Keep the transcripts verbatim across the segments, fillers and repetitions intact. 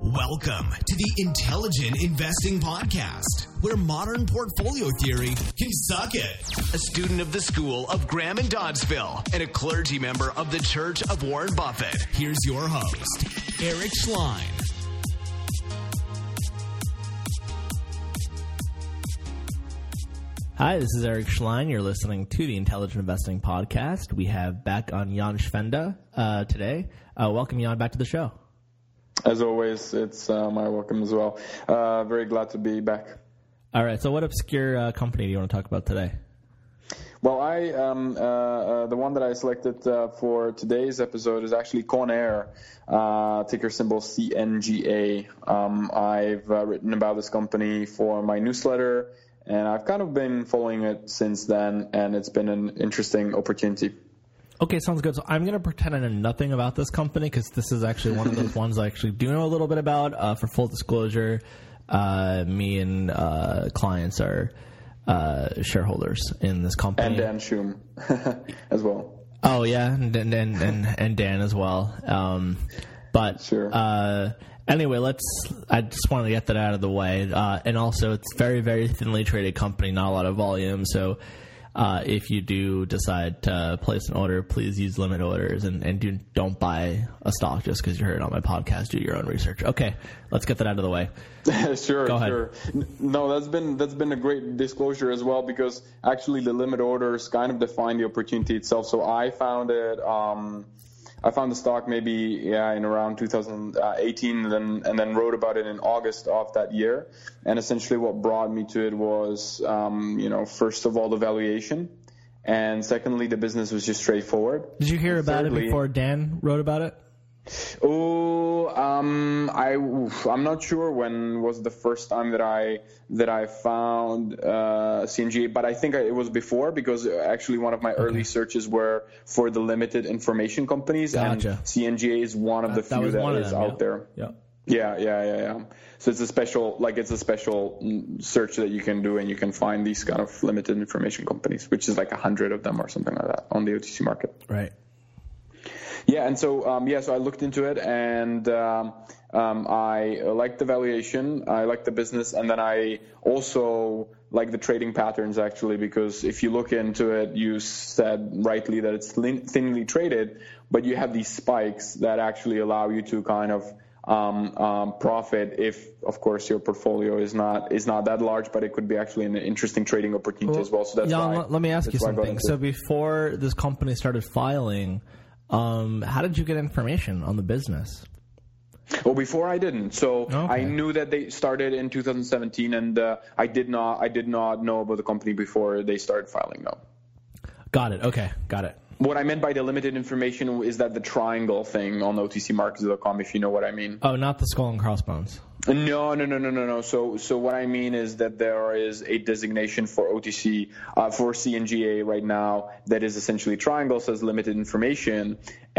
Welcome to the Intelligent Investing Podcast, where modern portfolio theory can suck it. A student of the School of Graham and Doddsville and a clergy member of the Church of Warren Buffett. Here's your host, Eric Schlein. Hi, this is Eric Schlein. You're listening to the Intelligent Investing Podcast. We have back on Jan Schwenda uh, today. Uh, welcome, Jan, back to the show. As always, it's uh, my welcome as well. Uh, very glad to be back. All right. So what obscure uh, company do you want to talk about today? Well, I um, uh, uh, the one that I selected uh, for today's episode is actually Conair, uh, ticker symbol C N G A. Um, I've uh, written about this company for my newsletter, and I've kind of been following it since then, and it's been an interesting opportunity. Okay, sounds good. So I'm going to pretend I know nothing about this company because this is actually one of those ones I actually do know a little bit about. Uh, for full disclosure, uh, me and uh, clients are uh, shareholders in this company. And Dan Schum as well. Oh, yeah, and and and, and Dan as well. Um, but sure. Uh, anyway, let's. I just wanted to get that out of the way. Uh, and also, it's very, very thinly traded company, not a lot of volume. So uh, if you do decide to place an order, please use limit orders and, and do, don't buy a stock just because you heard it on my podcast. Do your own research. Okay, let's get that out of the way. sure, Go ahead. sure. No, that's been that's been a great disclosure as well, because actually the limit orders kind of define the opportunity itself. So I found it. Um, I found the stock maybe yeah in around two thousand eighteen, and then and then wrote about it in August of that year. And essentially, what brought me to it was, um, you know, first of all the valuation, and secondly the business was just straightforward. Did you hear and about thirdly, it before Dan wrote about it? Oh, um, I I'm not sure when was the first time that I that I found uh, C N G A, but I think it was before, because actually one of my okay. early searches were for the limited information companies, gotcha. and C N G A is one of the that, few that, that is is them, out yeah. there. Yeah. Yeah, yeah, yeah, yeah. So it's a special, like it's a special search that you can do, and you can find these kind of limited information companies, which is like a hundred of them or something like that on the O T C market. Right. Yeah, and so um, yeah, so I looked into it, and um, um, I liked the valuation, I liked the business, and then I also like the trading patterns, actually, because if you look into it, you said rightly that it's thin- thinly traded, but you have these spikes that actually allow you to kind of um, um, profit if, of course, your portfolio is not is not that large, but it could be actually an interesting trading opportunity well, as well. So that's Jan, why. Let me ask you something. So it. before this company started filing, Um, how did you get information on the business? Well, before I didn't. So okay. I knew that they started in two thousand seventeen, and uh, I did not. I did not know about the company before they started filing. No. Got it. Okay, got it. What I meant by the limited information is that the triangle thing on O T C markets dot com, if you know what I mean. Oh, not the skull and crossbones. No, no, no, no, no, no. So, so what I mean is that there is a designation for O T C, uh, for C N G A right now that is essentially triangle, says limited information,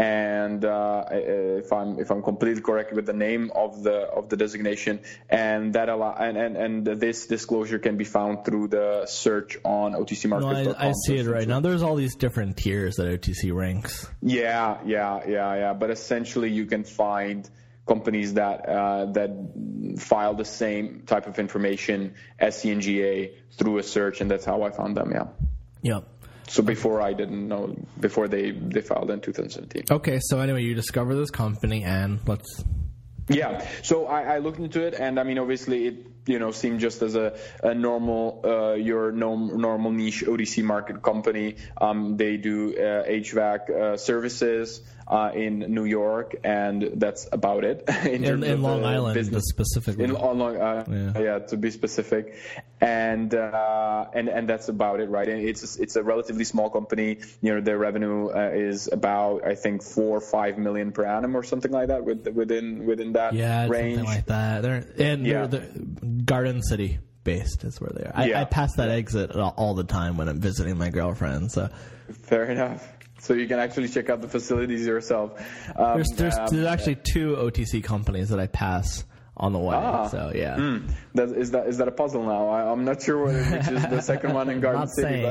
and uh, if I'm if I'm completely correct with the name of the of the designation, and that allow and, and, and this disclosure can be found through the search on O T C markets dot com. No, I, I see it right now. There's all these different tiers that O T C ranks. Yeah, yeah, yeah, yeah. But essentially, you can find companies that uh, that file the same type of information as C N G A through a search, and that's how I found them. Yeah. Yep. So before I didn't know, before they, they filed in two thousand seventeen. Okay. So anyway, you discover this company, and let's. Yeah. So I, I looked into it, and I mean, obviously, it you know seemed just as a, a normal uh, your norm, normal niche O T C market company. Um, they do uh, H V A C uh, services uh, in New York, and that's about it. in in, in Long Island, business. specifically. In on Long, uh, yeah. yeah, to be specific, and uh, and and that's about it, right? And it's it's a relatively small company. You know, their revenue uh, is about I think four or five million per annum or something like that. With, within within that yeah, range, something like that. They're and yeah. they're, they're Garden City based is where they are. I, yeah. I pass that exit all the time when I'm visiting my girlfriend. So fair enough. So you can actually check out the facilities yourself. Um, there's there's, um, there's actually two O T C companies that I pass on the way. Ah, so yeah, mm, that, is that is that a puzzle now? I, I'm not sure which is the second one in Garden City.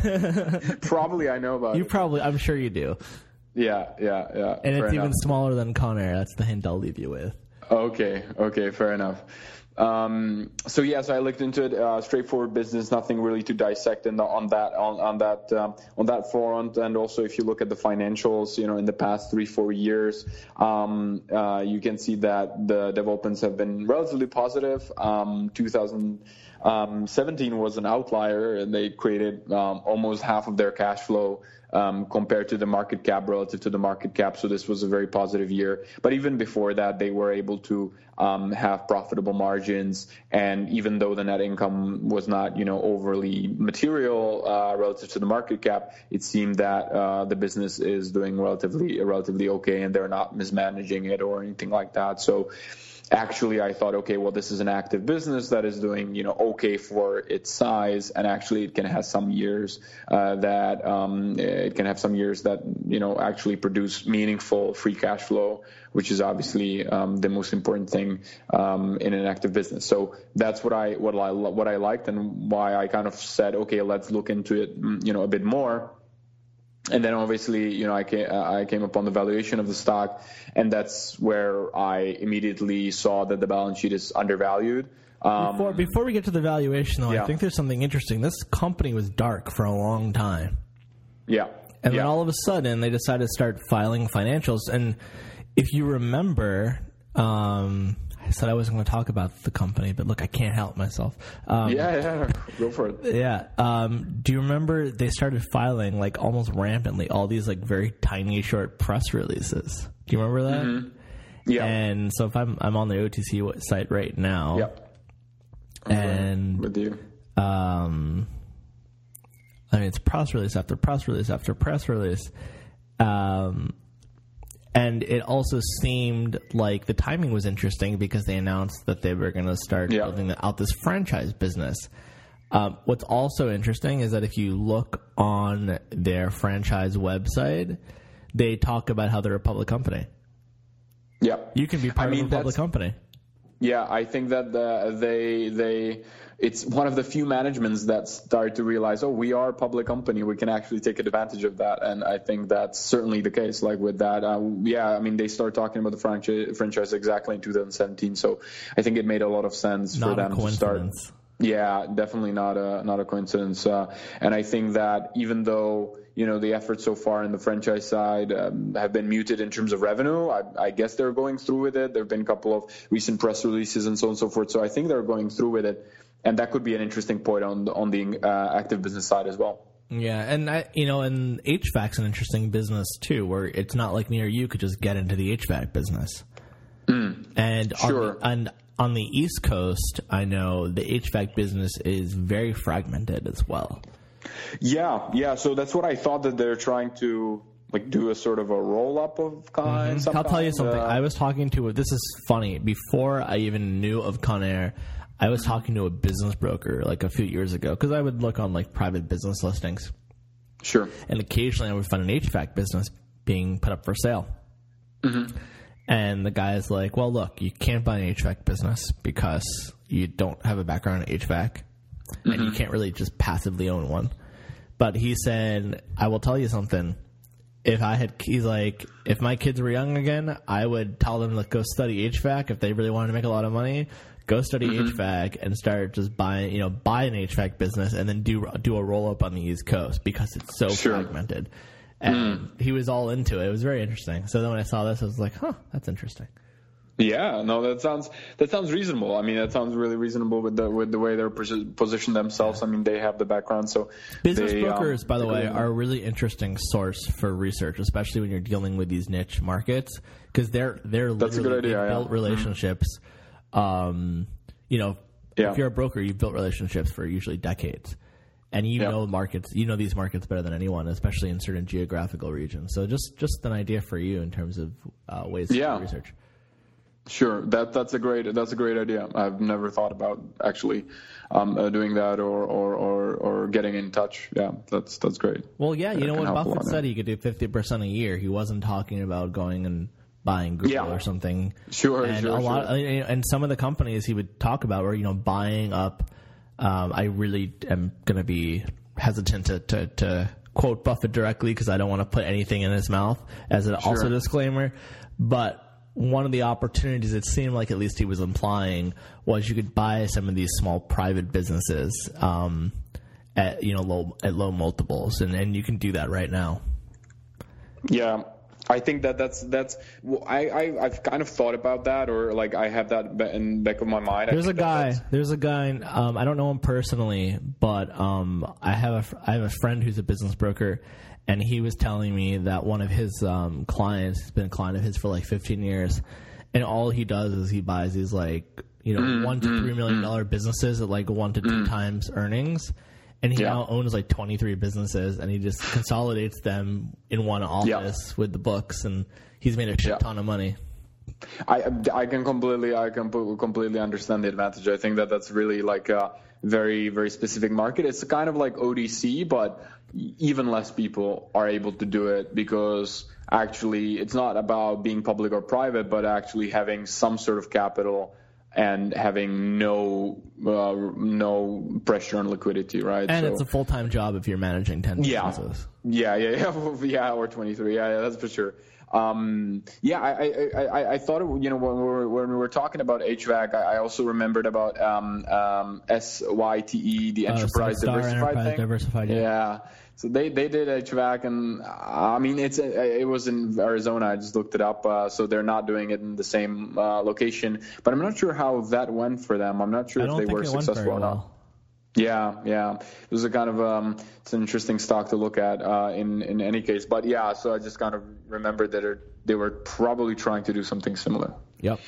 But probably I know about you it. You probably, I'm sure you do. Yeah, yeah, yeah. And it's even enough. smaller than Conair. That's the hint I'll leave you with. Okay, okay, fair enough. Um, so yes, yeah, so I looked into it. Uh, straightforward business, nothing really to dissect in the, on that on on that um, on that front. And also, if you look at the financials, you know, in the past three four years, um, uh, you can see that the developments have been relatively positive. Um, two thousand seventeen was an outlier, and they created um, almost half of their cash flow Um, compared to the market cap, relative to the market cap. So this was a very positive year. But even before that, they were able to um, have profitable margins. And even though the net income was not, you know, overly material uh, relative to the market cap, it seemed that uh, the business is doing relatively, relatively okay, and they're not mismanaging it or anything like that. So actually, I thought, okay, well, this is an active business that is doing, you know, okay for its size, and actually, it can have some years uh, that um, it can have some years that, you know, actually produce meaningful free cash flow, which is obviously um, the most important thing um, in an active business. So that's what I what I what I liked, and why I kind of said, okay, let's look into it, you know, a bit more. And then obviously, you know, I came, I came upon the valuation of the stock, and that's where I immediately saw that the balance sheet is undervalued. Um, before, before we get to the valuation, though, yeah. I think there's something interesting. This company was dark for a long time. Yeah. And yeah. then all of a sudden, they decided to start filing financials. And if you remember, um, I said I wasn't going to talk about the company, but look, I can't help myself. Um, yeah, yeah, go for it. Yeah. Um, do you remember they started filing, like, almost rampantly all these, like, very tiny, short press releases? Do you remember that? Mm-hmm. Yeah. And so if I'm I'm on the O T C site right now. Yeah. And with you. Um, I mean, it's press release after press release after press release. Um, and it also seemed like the timing was interesting because they announced that they were going to start yeah. building out this franchise business. Um, what's also interesting is that if you look on their franchise website, they talk about how they're a public company. Yeah. You can be part I mean, of a public company. Yeah, I think that the, they they it's one of the few managements that start to realize, oh, we are a public company. We can actually take advantage of that, and I think that's certainly the case. Like with that, uh, yeah, I mean, they start talking about the franchise franchise exactly in two thousand seventeen, so I think it made a lot of sense Not for them to start. Yeah, definitely not a not a coincidence, uh, and I think that even though, you know, the efforts so far in the franchise side um, have been muted in terms of revenue, I, I guess they're going through with it. There have been a couple of recent press releases and so on and so forth. So I think they're going through with it, and that could be an interesting point on the, on the uh, active business side as well. Yeah, and I, you know, and H V A C's an interesting business too, where it's not like me or you could just get into the H V A C business. Mm, and sure. On the, and on the East Coast, I know the H V A C business is very fragmented as well. Yeah, yeah. So that's what I thought, that they're trying to like do a sort of a roll up of kind. Mm-hmm. I'll tell you something. Uh, I was talking to this is funny. Before I even knew of Conair, I was talking to a business broker like a few years ago because I would look on like private business listings. Sure. And occasionally I would find an H V A C business being put up for sale. Mm-hmm. And the guy's like, well, look, you can't buy an H V A C business because you don't have a background in H V A C. Mm-hmm. And you can't really just passively own one. But he said, I will tell you something. If I had, he's like, if my kids were young again, I would tell them to go study H V A C if they really wanted to make a lot of money. Go study mm-hmm. H V A C and start just buying, you know, buy an H V A C business and then do do a roll up on the East Coast because it's so sure. fragmented. And mm. he was all into it. It was very interesting. So then when I saw this, I was like, huh, that's interesting. Yeah, no, that sounds that sounds reasonable. I mean, that sounds really reasonable with the with the way they're positioned themselves. I mean, they have the background. So business they, brokers, um, by the way, are a really interesting source for research, especially when you're dealing with these niche markets, because they're they're That's literally a good idea, they've built yeah. relationships. Um, you know, yeah. if you're a broker, you've built relationships for usually decades. And you yeah. know markets, you know these markets better than anyone, especially in certain geographical regions. So just, just an idea for you in terms of uh, ways yeah. to research. Sure, that that's a great that's a great idea. I've never thought about actually um, uh, doing that or, or, or, or getting in touch. Yeah, that's that's great. Well, yeah, you that know what Buffett said, he could do fifty percent a year. He wasn't talking about going and buying Google yeah. or something. Sure, and sure, a lot, sure. And some of the companies he would talk about were, you know, buying up. Um, I really am going to be hesitant to, to, to quote Buffett directly because I don't want to put anything in his mouth as an sure. also disclaimer. But one of the opportunities it seemed like at least he was implying was you could buy some of these small private businesses um, at you know low at low multiples, and, and you can do that right now. Yeah. I think that that's that's well, I, I I've kind of thought about that, or like I have that in the back of my mind. There's a guy. There's a guy. Um, I don't know him personally, but um, I have a I have a friend who's a business broker, and he was telling me that one of his um, clients has been a client of his for like fifteen years, and all he does is he buys these like you know mm, one to mm, three million dollar mm. businesses at like one to two mm. times earnings. And he yeah. now owns like twenty-three businesses, and he just consolidates them in one office yeah. with the books, and he's made a shit yeah. ton of money. I I can completely I can completely understand the advantage. I think that that's really like a very very specific market. It's kind of like O D C, but even less people are able to do it because actually it's not about being public or private, but actually having some sort of capital and having no uh, no pressure on liquidity, right? And so, it's a full-time job if you're managing ten yeah, businesses. Yeah, yeah, yeah, yeah, or twenty-three. Yeah, yeah, that's for sure. Um, yeah, I, I, I, I thought, you know, when we were, when we were talking about H V A C, I, I also remembered about um, um, S Y T E, the Enterprise uh, Diversified Enterprise thing. Diversified, yeah. yeah. So they, they did H V A C, and I mean, it's it was in Arizona. I just looked it up. Uh, so they're not doing it in the same uh, location. But I'm not sure how that went for them. I'm not sure if they were successful or not. Well. Yeah, yeah. It was a kind of um, it's an interesting stock to look at uh, in in any case. But yeah, so I just kind of remembered that it, they were probably trying to do something similar. Yep.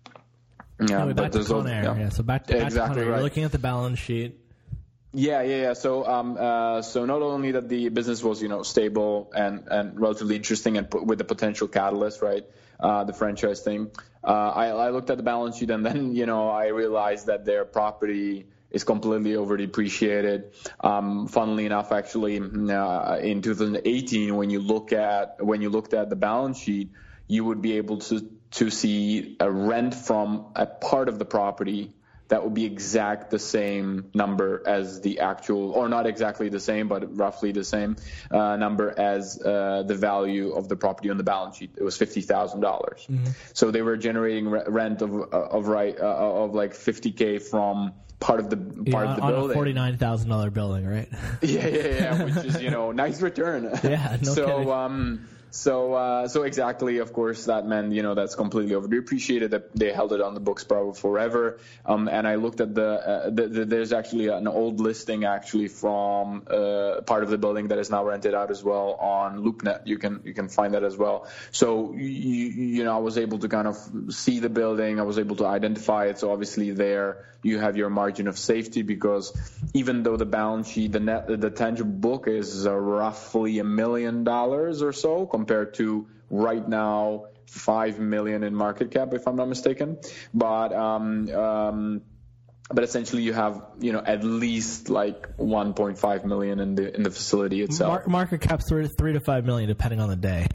Yeah, anyway, but back to Conair. Yeah. yeah, so back to, back exactly to Conair. Right. We're looking at the balance sheet. Yeah, yeah, yeah. So, um, uh, so not only that the business was, you know, stable and, and relatively interesting and p- with the potential catalyst, right? Uh, the franchise thing. Uh, I, I looked at the balance sheet and then, you know, I realized that their property is completely over depreciated. Um, funnily enough, actually, uh, in two thousand eighteen, when you look at when you looked at the balance sheet, you would be able to to see a rent from a part of the property that would be exact the same number as the actual, or not exactly the same, but roughly the same uh, number as uh, the value of the property on the balance sheet. It was fifty thousand dollars. Mm-hmm. So they were generating re- rent of of right uh, of like fifty K from part of the part yeah, of the on building. A forty-nine thousand dollars building, right? yeah, yeah, yeah, which is, you know, nice return. Yeah, no so, kidding. um, So, uh, so exactly, of course, that meant, you know, that's completely overdepreciated, that they held it on the books probably forever. Um, and I looked at the, uh, the, the, there's actually an old listing actually from, uh, part of the building that is now rented out as well on LoopNet. You can, you can find that as well. So, you, you know, I was able to kind of see the building. I was able to identify it. So obviously there you have your margin of safety, because even though the balance sheet, the net, the tangible book is uh, roughly a million dollars or so, compared to right now five million in market cap, if I'm not mistaken. But um, um, but essentially you have, you know, at least like one point five million in the in the facility itself. Mar- market cap's three, three to five million depending on the day.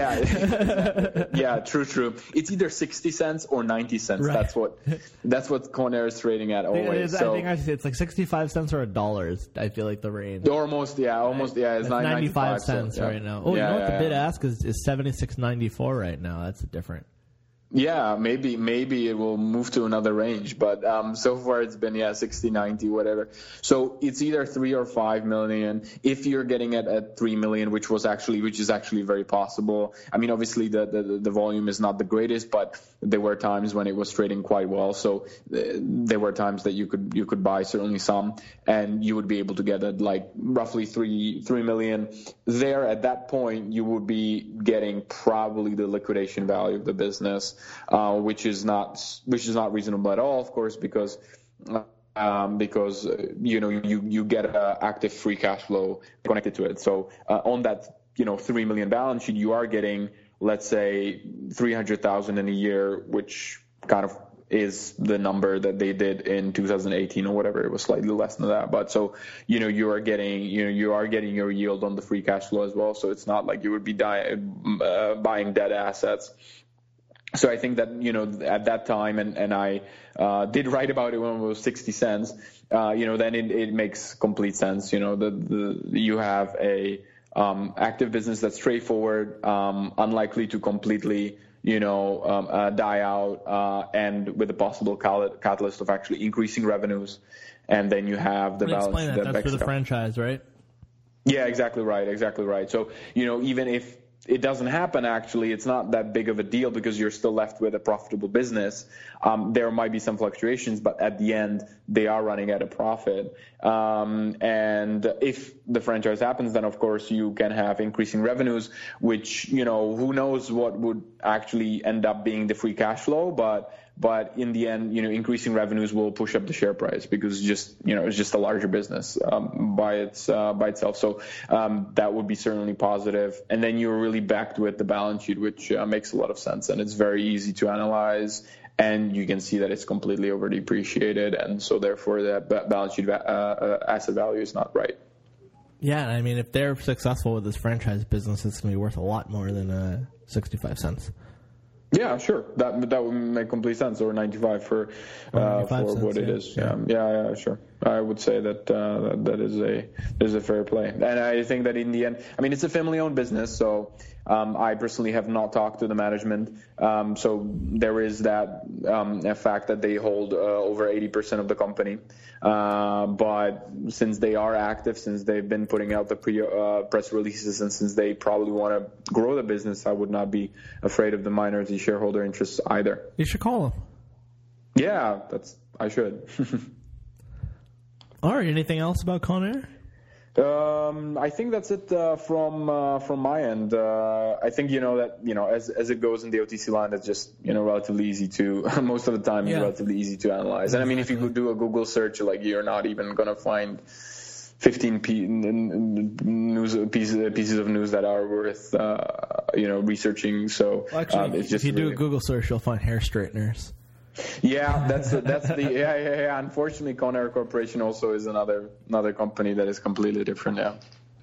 Yeah, yeah, true, true. It's either sixty cents or ninety cents. Right. That's what that's what Conair is trading at always. Is, so, I think I should say it's like sixty-five cents or a dollar. I feel like the range. Almost, yeah, almost, yeah. It's ninety-five, ninety-five cents so, yeah. right now. Oh, yeah, you know what? Yeah, the bid yeah. ask is, is seventy-six ninety-four right now. That's different. Yeah, maybe maybe it will move to another range, but um, so far it's been yeah sixty, ninety, whatever. So it's either three or five million. If you're getting it at three million, which was actually which is actually very possible. I mean, obviously the the, the volume is not the greatest, but there were times when it was trading quite well. So uh, there were times that you could you could buy certainly some, and you would be able to get it like roughly three three million. There at that point, you would be getting probably the liquidation value of the business. Uh, which is not which is not reasonable at all, of course, because um, because uh, you know you you get a active free cash flow connected to it. So uh, on that you know three million balance sheet, you are getting, let's say, three hundred thousand in a year, which kind of is the number that they did in two thousand eighteen or whatever. It was slightly less than that, but so you know you are getting you know you are getting your yield on the free cash flow as well. So it's not like you would be die, uh, buying dead assets. So I think that, you know, at that time, and, and I uh, did write about it when it was sixty cents, uh, you know, then it, it makes complete sense. You know, the, the you have a um, active business that's straightforward, um, unlikely to completely, you know, um, uh, die out, uh, and with a possible cal- catalyst of actually increasing revenues. And then you have the balance. Explain that. That's for the franchise, right? Yeah, exactly right. Exactly right. So, you know, even if it doesn't happen, actually, it's not that big of a deal because you're still left with a profitable business. Um, there might be some fluctuations, but at the end, they are running at a profit. Um, and if the franchise happens, then of course you can have increasing revenues, which, you know, who knows what would actually end up being the free cash flow, but But in the end, you know, increasing revenues will push up the share price because just, you know, it's just a larger business um, by its uh, by itself. So um, that would be certainly positive. And then you're really backed with the balance sheet, which uh, makes a lot of sense. And it's very easy to analyze. And you can see that it's completely over depreciated. And so therefore, that balance sheet uh, uh, asset value is not right. Yeah, I mean, if they're successful with this franchise business, it's going to be worth a lot more than uh, sixty-five cents. Yeah, sure. That that would make complete sense. Or ninety-five for uh, for cents, what it yeah. is. Yeah. yeah, yeah, sure. I would say that uh, that, that is a is a fair play. And I think that in the end, I mean, it's a family-owned business, so um, I personally have not talked to the management. Um, so there is that um, a fact that they hold uh, over eighty percent of the company. Uh, but since they are active, since they've been putting out the pre, uh, press releases, and since they probably want to grow the business, I would not be afraid of the minority shareholder interests either. You should call them. Yeah, that's I should. All right. Anything else about Conair? Um, I think that's it uh, from uh, from my end. Uh, I think you know that you know as as it goes in the O T C line, it's just you know relatively easy to most of the time yeah. it's relatively easy to analyze. And I mean, if you could do a Google search, like you're not even gonna find fifteen p- news pieces pieces of news that are worth uh, you know researching. So well, actually, um, it's just if you really... do a Google search, you'll find hair straighteners. Yeah, that's the, that's the yeah, yeah yeah. Unfortunately, Conair Corporation also is another another company that is completely different. Yeah,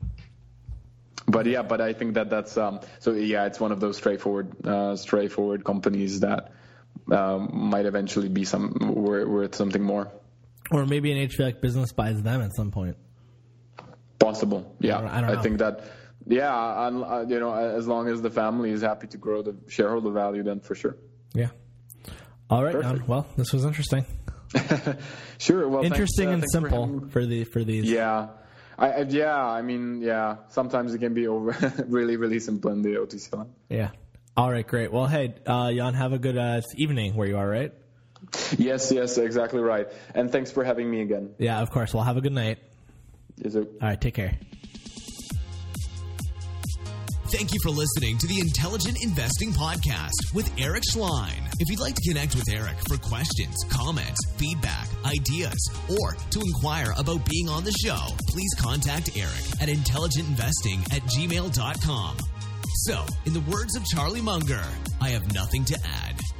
but yeah, but I think that that's um. So yeah, it's one of those straightforward uh, straightforward companies that um, might eventually be some worth, worth something more. Or maybe an H V A C business buys them at some point. Possible. Yeah, I, don't, I, don't know. I think that. Yeah, uh, you know, as long as the family is happy to grow the shareholder value, then for sure. Yeah. All right, Jan. Well, this was interesting. Sure. Well, interesting thanks, uh, and thanks simple for, for the for these. Yeah, I, I yeah. I mean, yeah. Sometimes it can be over really, really simple in the O T C line. Yeah. All right. Great. Well, hey, uh, Jan, have a good uh, evening where you are. Right. Yes. Yes. Exactly right. And thanks for having me again. Yeah. Of course. Well, have a good night. Yes, sir. All right. Take care. Thank you for listening to the Intelligent Investing Podcast with Eric Schlein. If you'd like to connect with Eric for questions, comments, feedback, ideas, or to inquire about being on the show, please contact Eric at intelligentinvesting at gmail dot com. So, in the words of Charlie Munger, I have nothing to add.